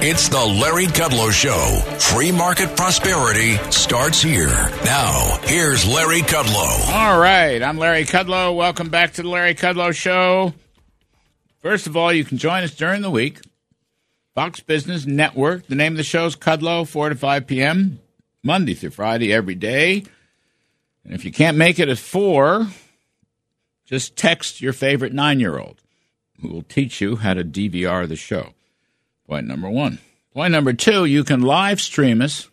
It's the Larry Kudlow Show. Free market prosperity starts here. Now, here's Larry Kudlow. All right, I'm Larry Kudlow. Welcome back to the Larry Kudlow Show. First of all, you can join us during the week. Fox Business Network. The name of the show is Kudlow, 4 to 5 p.m., Monday through Friday, every day. And if you can't make it at 4, just text your favorite 9-year-old who will teach you how to DVR the show. Point number 1. Point number 2, you can live stream us,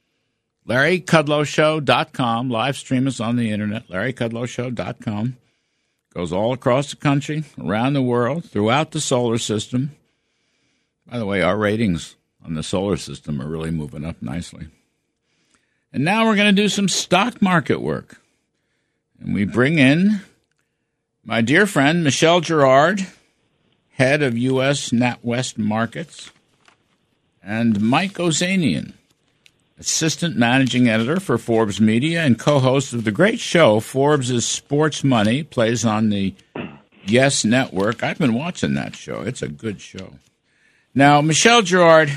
LarryKudlowShow.com. Live stream us on the internet, LarryKudlowShow.com. Goes all across the country, around the world, throughout the solar system. By the way, our ratings on the solar system are really moving up nicely. And now we're going to do some stock market work. And we bring in my dear friend, Michelle Girard, head of U.S. NatWest Markets, and Mike Ozanian, assistant managing editor for Forbes Media and co-host of the great show, Forbes' Sports Money, plays on the Yes Network. I've been watching that show. It's a good show. Now, Michelle Girard,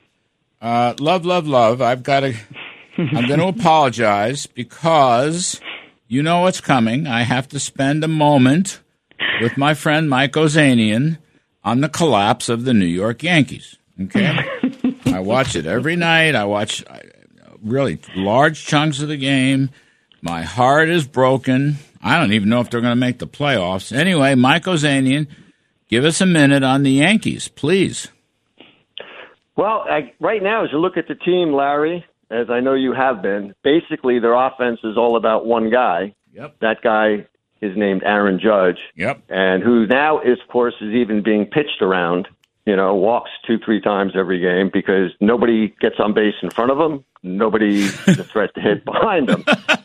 love. I'm going to apologize because you know what's coming. I have to spend a moment with my friend Mike Ozanian on the collapse of the New York Yankees. Okay? I watch it every night. I watch really large chunks of the game. My heart is broken. I don't even know if they're going to make the playoffs. Anyway, Mike Ozanian, give us a minute on the Yankees, please. Well, right now, as you look at the team, Larry, as I know you have been, basically their offense is all about one guy. Yep. That guy is named Aaron Judge. Yep. And who now, of course, is even being pitched around, walks 2-3 times every game because nobody gets on base in front of him. Nobody is a threat to hit behind him.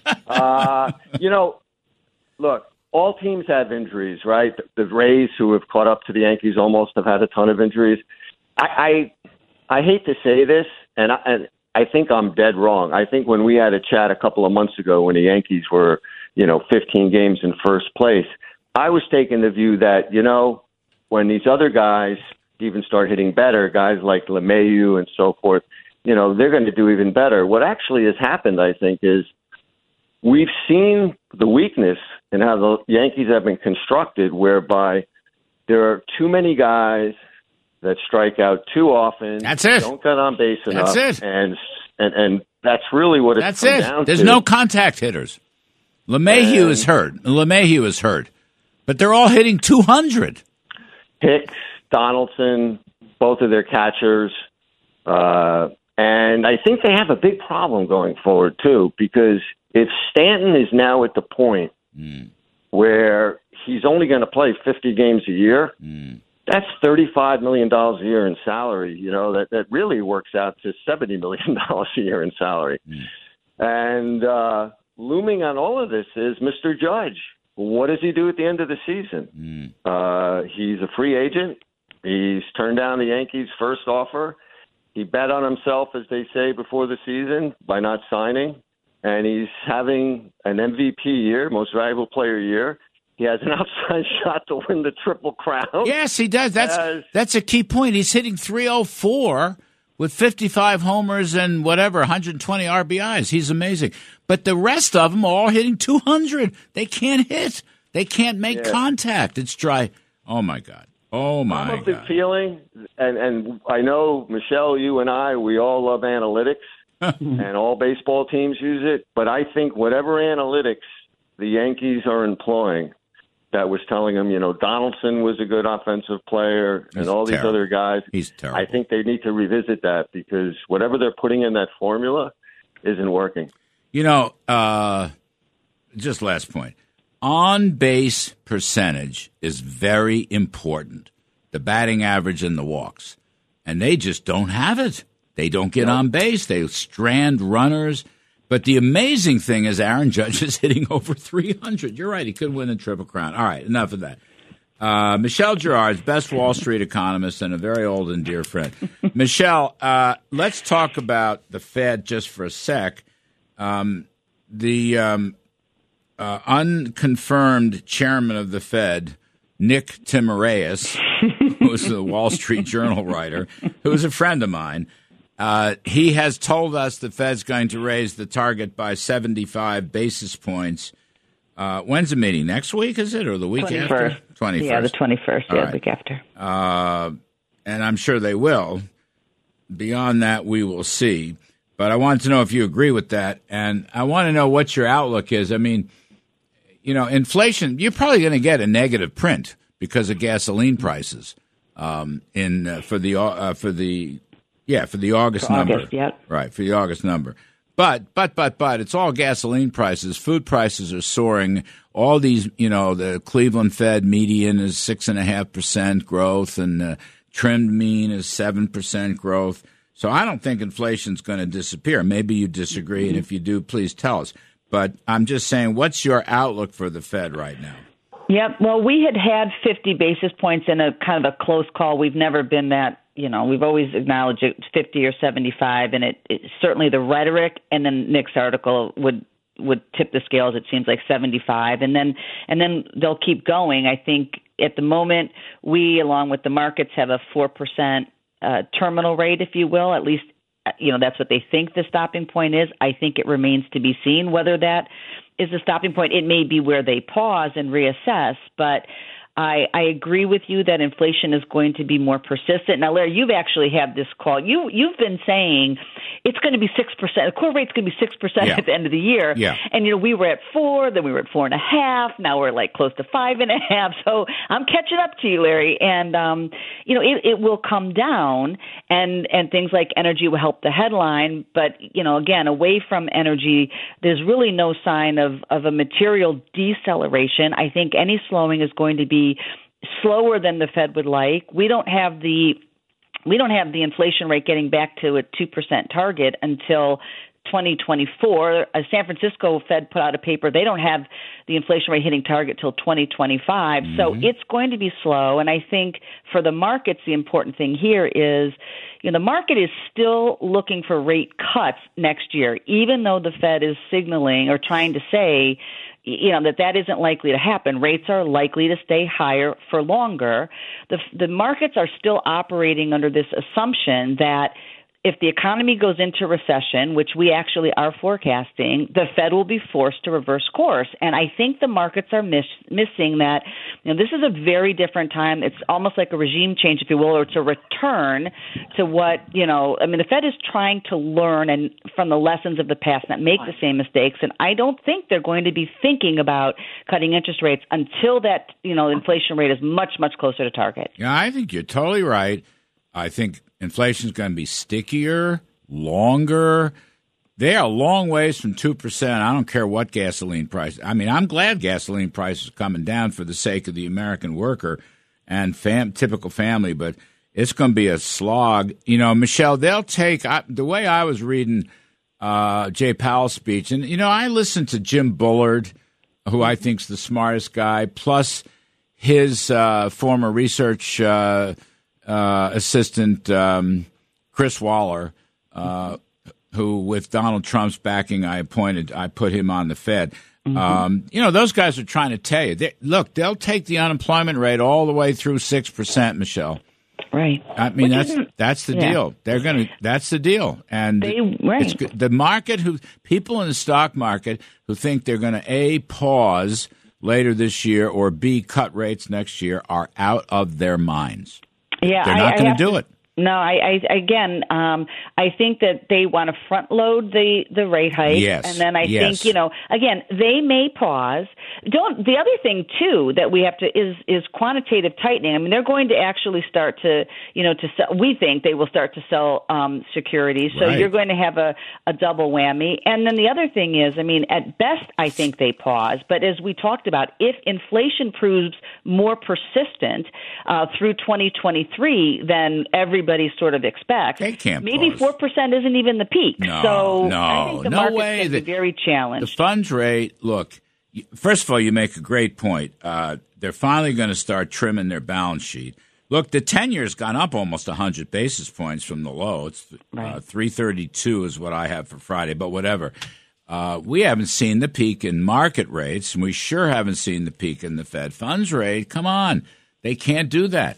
Look, all teams have injuries, right? The Rays, who have caught up to the Yankees, almost have had a ton of injuries. I hate to say this, and I think I'm dead wrong. I think when we had a chat a couple of months ago when the Yankees were, 15 games in first place, I was taking the view that, when these other guys even start hitting better, guys like LeMahieu and so forth, they're going to do even better. What actually has happened, I think, is we've seen the weakness in how the Yankees have been constructed, whereby there are too many guys that strike out too often. That's it. Don't get on base enough. That's it. And that's really what it's come down to. There's no contact hitters. LeMahieu is hurt. But they're all hitting 200. Hicks, Donaldson, both of their catchers. And I think they have a big problem going forward, too, because if Stanton is now at the point where he's only going to play 50 games a year, that's $35 million a year in salary. That really works out to $70 million a year in salary. And looming on all of this is Mr. Judge. What does he do at the end of the season? He's a free agent. He's turned down the Yankees' first offer. He bet on himself, as they say, before the season by not signing. And he's having an MVP year, most valuable player year. He has an outside shot to win the Triple Crown. Yes, he does. That's a key point. He's hitting .304 with 55 homers and 120 RBIs. He's amazing. But the rest of them are all hitting 200. They can't hit. They can't make contact. It's dry. Oh, my God. Oh, my God. I'm of the feeling, and I know, Michelle, you and I, we all love analytics, and all baseball teams use it. But I think whatever analytics the Yankees are employing, that was telling him, Donaldson was a good offensive player and all these other guys. He's terrible. I think they need to revisit that because whatever they're putting in that formula isn't working. Just last point. On-base percentage is very important, the batting average and the walks. And they just don't have it. They don't get on base. They strand runners. But the amazing thing is Aaron Judge is hitting over 300. You're right. He could win the Triple Crown. All right, enough of that. Michelle Girard, best Wall Street economist and a very old and dear friend. Michelle, let's talk about the Fed just for a sec. The unconfirmed chairman of the Fed, Nick Timiraos, who's a Wall Street Journal writer, who's a friend of mine, he has told us the Fed's going to raise the target by 75 basis points. When's the meeting? Next week, is it, or the week 21st. after? 21st. Yeah, the 21st, right. The week after. And I'm sure they will. Beyond that, we will see. But I wanted to know if you agree with that, and I want to know what your outlook is. I mean, inflation, you're probably going to get a negative print because of gasoline prices for the August number. August, yep. Right, for the August number. But it's all gasoline prices. Food prices are soaring. All these, the Cleveland Fed median is 6.5% growth, and the trimmed mean is 7% growth. So I don't think inflation's going to disappear. Maybe you disagree, and if you do, please tell us. But I'm just saying, what's your outlook for the Fed right now? Yep. Well, we had 50 basis points in a kind of a close call. We've never been that, we've always acknowledged it 50 or 75, and it certainly the rhetoric and then Nick's article would tip the scales. It seems like 75, and then they'll keep going. I think at the moment we, along with the markets, have a 4% terminal rate, if you will. At least, that's what they think the stopping point is. I think it remains to be seen whether that is the stopping point. It may be where they pause and reassess, but I agree with you that inflation is going to be more persistent. Now, Larry, you've actually had this call. You've been saying it's going to be 6%. The core rate's going to be 6% at the end of the year. Yeah. And, we were at 4, then we were at 4.5. Now we're like close to 5.5. So I'm catching up to you, Larry. And, it will come down, and things like energy will help the headline. But, again, away from energy, there's really no sign of a material deceleration. I think any slowing is going to be slower than the Fed would like. We don't have the inflation rate getting back to a 2% target until 2024. San Francisco Fed put out a paper. They don't have the inflation rate hitting target till 2025. Mm-hmm. So it's going to be slow. And I think for the markets, the important thing here is, the market is still looking for rate cuts next year, even though the Fed is signaling or trying to say, that isn't likely to happen. Rates are likely to stay higher for longer. The markets are still operating under this assumption that if the economy goes into recession, which we actually are forecasting, the Fed will be forced to reverse course. And I think the markets are missing that. This is a very different time. It's almost like a regime change, if you will, or it's a return to what, the Fed is trying to learn and from the lessons of the past, not make the same mistakes. And I don't think they're going to be thinking about cutting interest rates until that, inflation rate is much, much closer to target. Yeah, I think you're totally right. I think inflation is going to be stickier, longer. They are a long ways from 2%. I don't care what gasoline price. I mean, I'm glad gasoline prices are coming down for the sake of the American worker and typical family, but it's going to be a slog. Michelle, they'll take the way I was reading Jay Powell's speech, and, I listened to Jim Bullard, who I think's the smartest guy, plus his former research assistant Chris Waller, who with Donald Trump's backing, I put him on the Fed. Mm-hmm. Those guys are trying to tell you, they'll take the unemployment rate all the way through 6%, Michelle. Right. I mean, that's the deal. That's the deal. And it's the market people in the stock market who think they're going to pause later this year or B, cut rates next year are out of their minds. Yeah, they're not going to do it. No, I think that they want to front load the rate hike, and then I think again they may pause. The other thing too that we have to is quantitative tightening. I mean, they're going to actually start to sell. We think they will start to sell securities, so you're going to have a double whammy. And then the other thing is, I mean, at best I think they pause, but as we talked about, if inflation proves more persistent through 2023 than everybody sort of expects, maybe 4% isn't even the peak. So I think the market's going to be very challenged. The funds rate, look, first of all, you make a great point. They're finally going to start trimming their balance sheet. Look, the 10-year's gone up almost 100 basis points from the low. It's 332 is what I have for Friday, but whatever. We haven't seen the peak in market rates, and we sure haven't seen the peak in the Fed funds rate. Come on. They can't do that.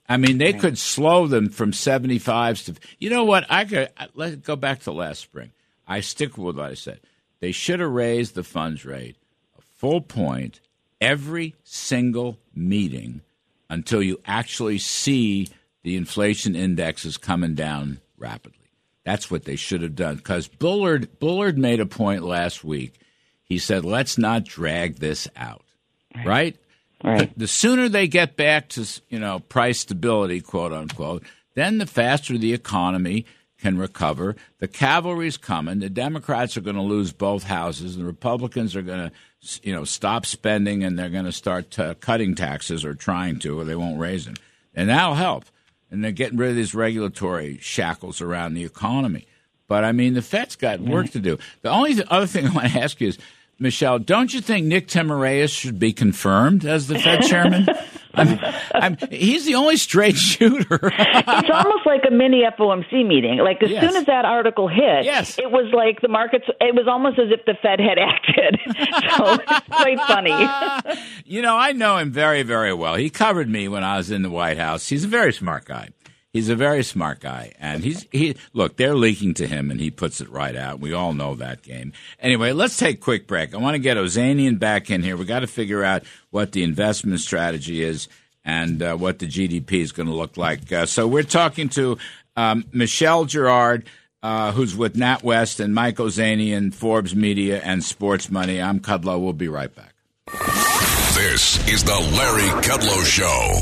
I mean, they could slow them from 75s to. You know what? Let's go back to last spring. I stick with what I said. They should have raised the funds rate a full point every single meeting until you actually see the inflation indexes coming down rapidly. That's what they should have done. Because Bullard made a point last week. He said, let's not drag this out, right? Right. The sooner they get back to, price stability, quote unquote, then the faster the economy can recover. The cavalry's coming. The Democrats are going to lose both houses. The Republicans are going to, stop spending, and they're going to start cutting taxes, or trying to, or they won't raise them. And that'll help. And they're getting rid of these regulatory shackles around the economy. But, I mean, the Fed's got work to do. The only other thing I want to ask you is, Michelle, don't you think Nick Timiraos should be confirmed as the Fed chairman? He's the only straight shooter. It's almost like a mini FOMC meeting. Like, as soon as that article hit, it was like the markets, it was almost as if the Fed had acted. So it's quite funny. I know him very, very well. He covered me when I was in the White House. He's a very smart guy. He's a very smart guy, and look, they're leaking to him, and he puts it right out. We all know that game. Anyway, let's take a quick break. I want to get Ozanian back in here. We got to figure out what the investment strategy is and what the GDP is going to look like. So we're talking to Michelle Girard, who's with NatWest, and Mike Ozanian, Forbes Media and Sports Money. I'm Kudlow. We'll be right back. This is the Larry Kudlow Show.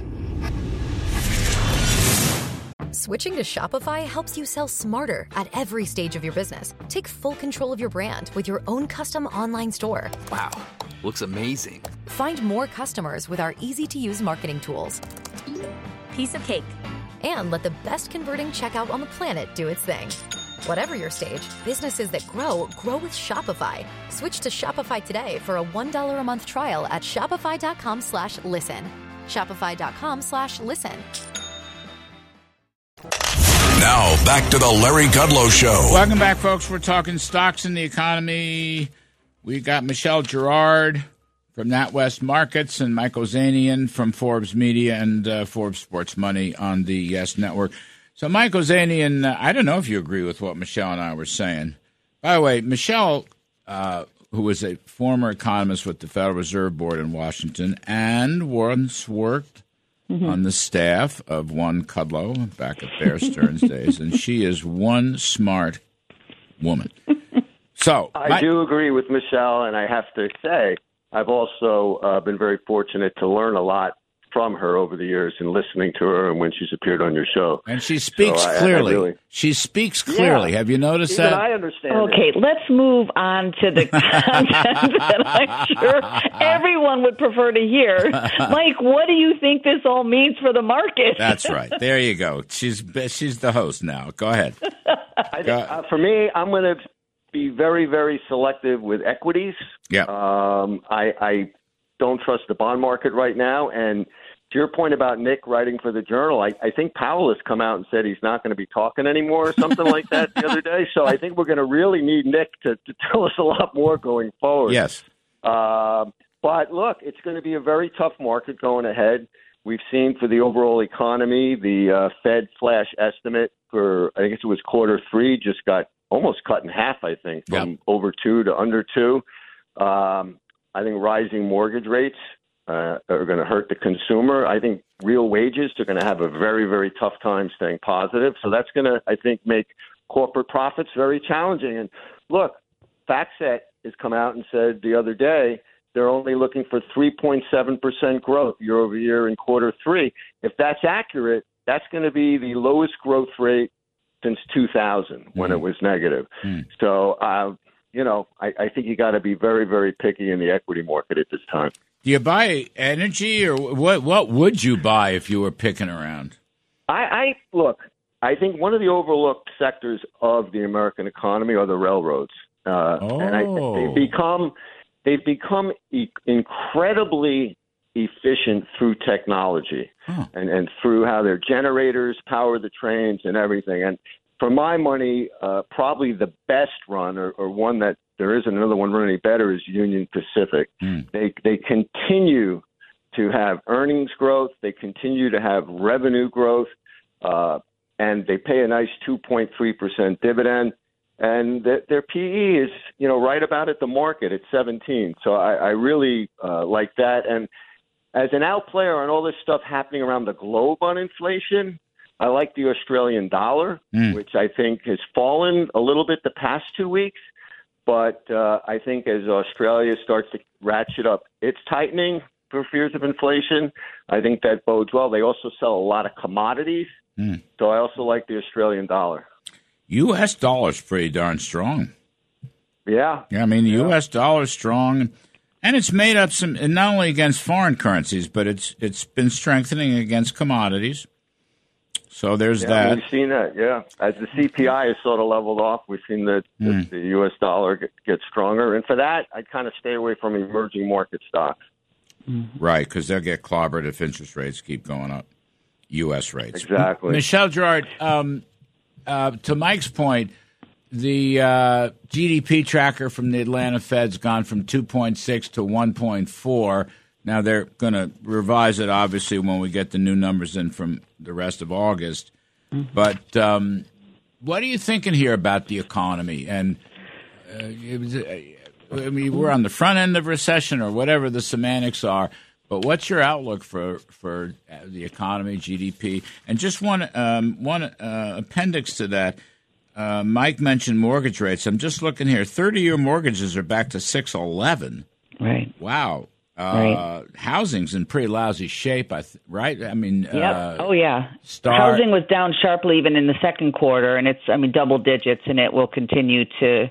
Switching to Shopify helps you sell smarter at every stage of your business. Take full control of your brand with your own custom online store. Wow, looks amazing. Find more customers with our easy-to-use marketing tools. Piece of cake. And let the best converting checkout on the planet do its thing. Whatever your stage, businesses that grow with Shopify. Switch to Shopify today for a $1 a month trial at shopify.com/listen. Shopify.com/listen. Now, back to the Larry Kudlow Show. Welcome back, folks. We're talking stocks and the economy. We got Michelle Girard from NatWest Markets and Mike Ozanian from Forbes Media and Forbes Sports Money on the Yes Network. So, Mike Ozanian, I don't know if you agree with what Michelle and I were saying. By the way, Michelle, who was a former economist with the Federal Reserve Board in Washington and once worked on the staff of one Kudlow back at Bear Stearns days, and she is one smart woman. So I do agree with Michelle, and I have to say I've also been very fortunate to learn a lot from her over the years and listening to her and when she's appeared on your show. And she speaks clearly. She speaks clearly. Have you noticed that? I understand. Okay, let's move on to the content that I'm sure everyone would prefer to hear. Mike, what do you think this all means for the market? That's right. There you go. She's the host now. Go ahead. For me, I'm going to be very, very selective with equities. Yeah. I don't trust the bond market right now. And to your point about Nick writing for the Journal, I think Powell has come out and said he's not going to be talking anymore or something like that the other day. So I think we're going to really need Nick to tell us a lot more going forward. Yes. But look, it's going to be a very tough market going ahead. We've seen for the overall economy, the Fed flash estimate for, I think it was Q3, just got almost cut in half, I think, from over 2 to under 2. I think rising mortgage rates are going to hurt the consumer. I think real wages are going to have a very, very tough time staying positive. So that's going to, I think, make corporate profits very challenging. And look, FactSet has come out and said the other day they're only looking for 3.7% growth year over year in Q3. If that's accurate, that's going to be the lowest growth rate since 2000 when it was negative. So, I think you got to be very, very picky in the equity market at this time. Do you buy energy, or what would you buy if you were picking around? Look, I think one of the overlooked sectors of the American economy are the railroads. And they've become incredibly efficient through technology and through how their generators power the trains and everything. And for my money, probably the best run or one that there isn't another one running better is Union Pacific. They continue to have earnings growth. They continue to have revenue growth, and they pay a nice 2.3% dividend. And their PE is, right about at the market at 17. So I really like that. And as an outplayer on all this stuff happening around the globe on inflation, I like the Australian dollar, which I think has fallen a little bit the past 2 weeks. But I think as Australia starts to ratchet up its tightening for fears of inflation, I think that bodes well. They also sell a lot of commodities, so I also like the Australian dollar. U.S. dollar's pretty darn strong. Yeah. I mean, the U.S. dollar's strong, and it's made up some not only against foreign currencies, but it's been strengthening against commodities. So there's that. We've seen that, yeah. As the CPI has sort of leveled off, we've seen the U.S. dollar get stronger. And for that, I'd kind of stay away from emerging market stocks. Right, because they'll get clobbered if interest rates keep going up, U.S. rates. Exactly. Michelle Girard, to Mike's point, the GDP tracker from the Atlanta Fed's gone from 2.6 to 1.4. Now, they're going to revise it, obviously, when we get the new numbers in from the rest of August. But what are you thinking here about the economy? And, we're on the front end of recession or whatever the semantics are. But what's your outlook for the economy, GDP? And just one appendix to that, Mike mentioned mortgage rates. I'm just looking here. 30-year mortgages are back to 6.11. Right. Wow. Right. Housing's in pretty lousy shape, right? I mean, oh yeah. Housing was down sharply even in the second quarter, and it's double digits, and it will continue to,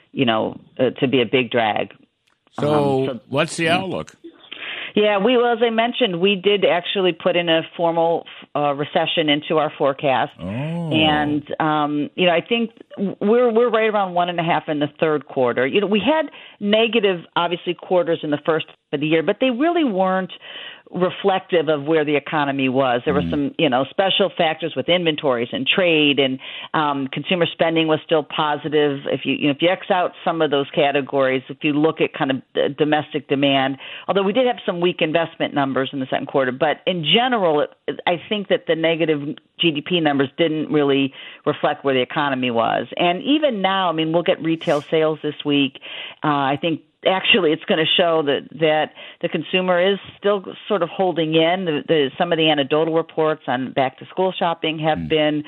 to be a big drag. So what's the outlook? Yeah, as I mentioned, we did actually put in a formal recession into our forecast, and I think we're right around 1.5 in the third quarter. We had negative, obviously, quarters in the first of the year, but they really weren't reflective of where the economy was. There were some, special factors with inventories and trade, and consumer spending was still positive. If you X out some of those categories, if you look at kind of domestic demand, although we did have some weak investment numbers in the second quarter, but in general, I think that the negative GDP numbers didn't really reflect where the economy was. And even now, we'll get retail sales this week. I think actually it's going to show that the consumer is still sort of holding in. Some of the anecdotal reports on back to school shopping have been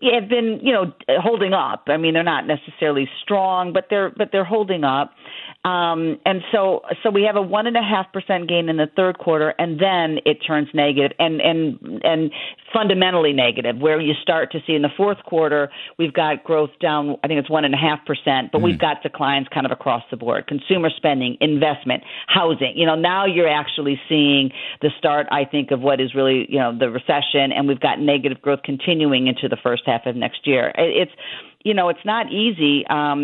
holding up. They're not necessarily strong, but they're holding up. And so we have a 1.5% gain in the third quarter, and then it turns negative and fundamentally negative, where you start to see in the fourth quarter, we've got growth down, I think it's 1.5%, but we've got declines kind of across the board. Consumer spending, investment, housing. Now you're actually seeing the start, I think, of what is really, the recession, and we've got negative growth continuing into the first half of next year. It's not easy.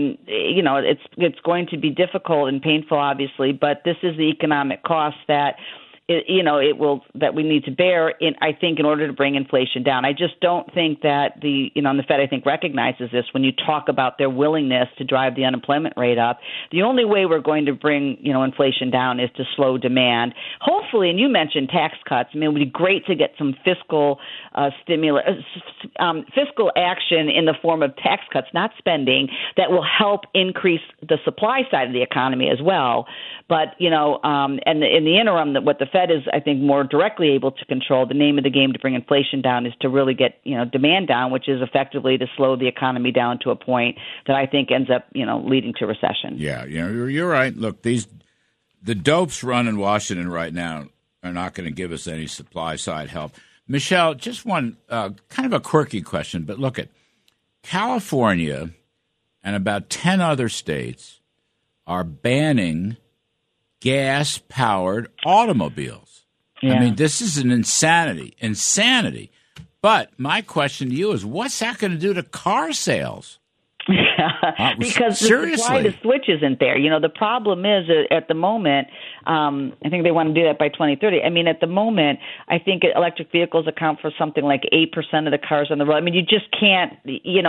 It's going to be difficult and painful, obviously, but this is the economic cost that that we need to bear I think, in order to bring inflation down. I just don't think that the Fed, I think, recognizes this when you talk about their willingness to drive the unemployment rate up. The only way we're going to bring, inflation down is to slow demand. Hopefully, and you mentioned tax cuts. It would be great to get some fiscal fiscal action in the form of tax cuts, not spending, that will help increase the supply side of the economy as well. But, and in the interim, what the Fed is, I think, more directly able to control, the name of the game to bring inflation down is to really get, demand down, which is effectively to slow the economy down to a point that I think ends up, leading to recession. Yeah, you're right. Look, the dopes run in Washington right now are not going to give us any supply side help. Michelle, just one kind of a quirky question, but look at California and about 10 other states are banning gas-powered automobiles. Yeah. This is an insanity. But my question to you is, what's that going to do to car sales? Because the supply to switch isn't there. The problem is at the moment, I think they want to do that by 2030. At the moment, I think electric vehicles account for something like 8% of the cars on the road. You just can't,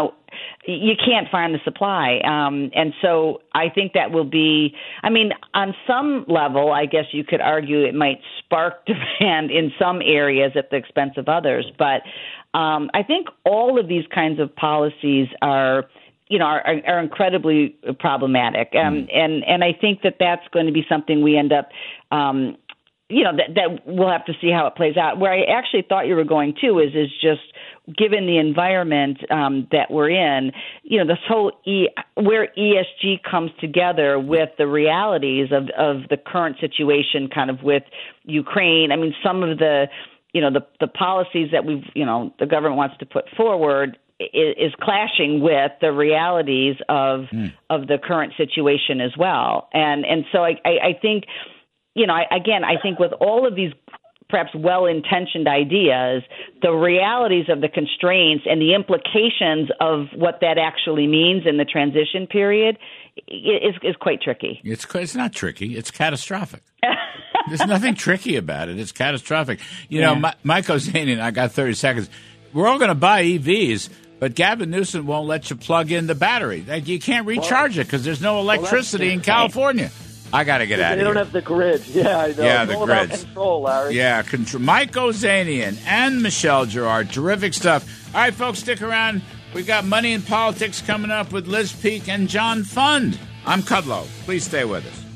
you can't find the supply. And so I think that will be, I mean, on some level, I guess you could argue it might spark demand in some areas at the expense of others. But I think all of these kinds of policies are incredibly problematic. And I think that that's going to be something we end up, that we'll have to see how it plays out. Where I actually thought you were going to is just given the environment that we're in, this whole where ESG comes together with the realities of the current situation, kind of with Ukraine. I mean, some of the policies that the government wants to put forward is clashing with the realities of the current situation as well. And so I think, I think with all of these perhaps well-intentioned ideas, the realities of the constraints and the implications of what that actually means in the transition period is quite tricky. It's not tricky. It's catastrophic. There's nothing tricky about it. It's catastrophic. Mike Ozanian, I got 30 seconds. We're all going to buy EVs, but Gavin Newsom won't let you plug in the battery. You can't recharge it because there's no electricity in California. I got to get out of here. They don't have the grid. Yeah, I know. Yeah, it's the all grids. about control, Larry. Yeah, Mike Ozanian and Michelle Girard. Terrific stuff. All right, folks, stick around. We got Money in Politics coming up with Liz Peek and John Fund. I'm Kudlow. Please stay with us.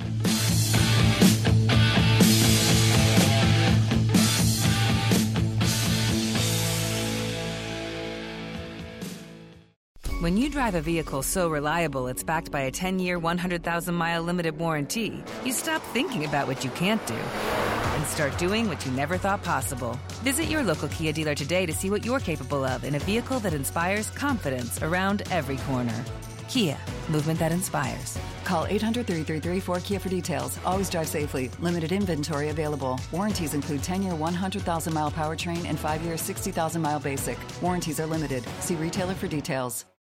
When you drive a vehicle so reliable it's backed by a 10-year, 100,000-mile limited warranty, you stop thinking about what you can't do and start doing what you never thought possible. Visit your local Kia dealer today to see what you're capable of in a vehicle that inspires confidence around every corner. Kia, movement that inspires. Call 800-333-4KIA for details. Always drive safely. Limited inventory available. Warranties include 10-year 100,000-mile powertrain and 5-year 60,000-mile basic. Warranties are limited. See retailer for details.